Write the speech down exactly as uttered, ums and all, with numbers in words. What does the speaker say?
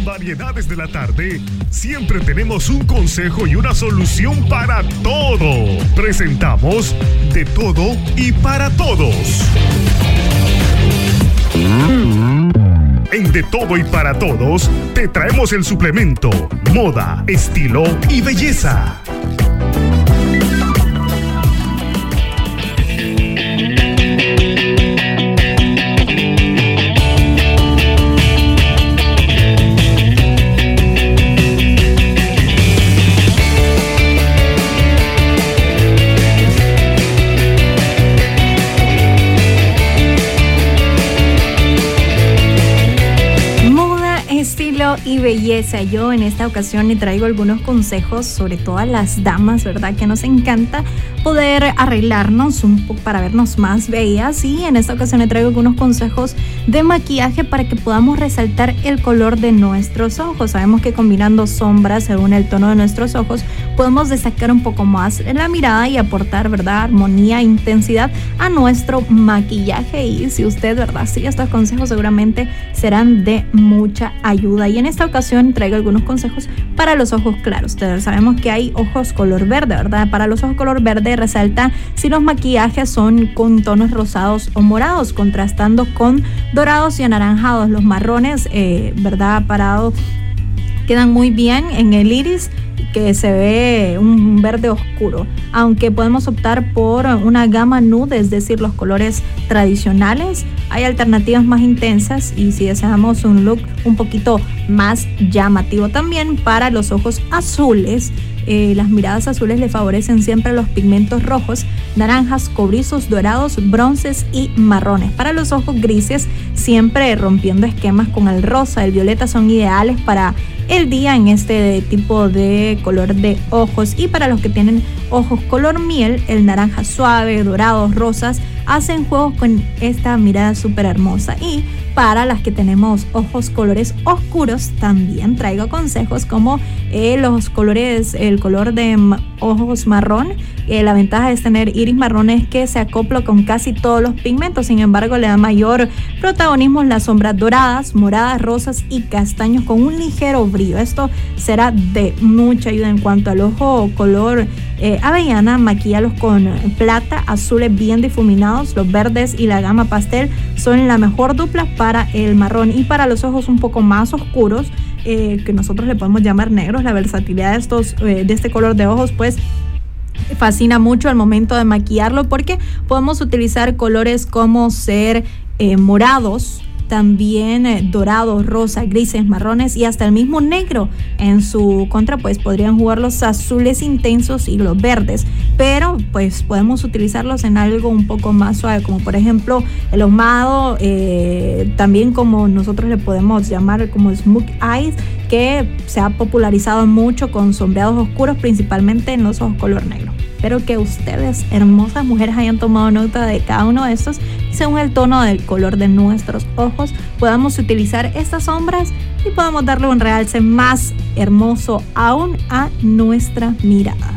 Variedades de la Tarde, siempre tenemos un consejo y una solución para todo. Presentamos De Todo y Para Todos. En De Todo y Para Todos, te traemos el suplemento Moda, Estilo y Belleza. Y belleza. Yo en esta ocasión le traigo algunos consejos, sobre todo a las damas, ¿verdad? Que nos encanta poder arreglarnos un poco para vernos más bellas, y en esta ocasión le traigo algunos consejos de maquillaje para que podamos resaltar el color de nuestros ojos. Sabemos que combinando sombras según el tono de nuestros ojos podemos destacar un poco más la mirada y aportar, ¿verdad?, armonía e intensidad a nuestro maquillaje. Y si usted, ¿verdad?, sigue estos consejos, seguramente serán de mucha ayuda. Y en esta ocasión traigo algunos consejos para los ojos claros. Ustedes sabemos que hay ojos color verde, ¿verdad? Para los ojos color verde resalta si los maquillajes son con tonos rosados o morados, contrastando con dorados y anaranjados. Los marrones, eh, ¿verdad?, parados, quedan muy bien en el iris, que se ve un verde oscuro, aunque podemos optar por una gama nude, es decir, los colores tradicionales. Hay alternativas más intensas y si deseamos un look un poquito más llamativo. También para los ojos azules, eh, las miradas azules le favorecen siempre los pigmentos rojos, naranjas, cobrizos, dorados, bronces y marrones. Para los ojos grises, siempre rompiendo esquemas con el rosa, el violeta son ideales para el día en este tipo de color de ojos. Y para los que tienen ojos color miel, el naranja suave, dorados, rosas hacen juegos con esta mirada súper hermosa. Y para las que tenemos ojos colores oscuros, también traigo consejos como eh, los colores, el color de ma- ojos marrón. Eh, la ventaja de tener iris marrón es que se acopla con casi todos los pigmentos. Sin embargo, le da mayor protagonismo las sombras doradas, moradas, rosas y castaños con un ligero brillo. Esto será de mucha ayuda. En cuanto al ojo color eh, avellana, maquíalos con plata, azules bien difuminados. Los verdes y la gama pastel son la mejor dupla para el marrón. Y para los ojos un poco más oscuros, eh, que nosotros le podemos llamar negros, la versatilidad de estos eh, de este color de ojos pues fascina mucho al momento de maquillarlo, porque podemos utilizar colores como ser eh, morados, también eh, dorados, rosas, grises, marrones y hasta el mismo negro. En su contra pues podrían jugar los azules intensos y los verdes, pero pues podemos utilizarlos en algo un poco más suave, como por ejemplo el ahumado, eh, también como nosotros le podemos llamar como smoked eyes, que se ha popularizado mucho con sombreados oscuros, principalmente en los ojos color negro. Espero que ustedes, hermosas mujeres, hayan tomado nota de cada uno de estos y según el tono del color de nuestros ojos podamos utilizar estas sombras y podamos darle un realce más hermoso aún a nuestra mirada.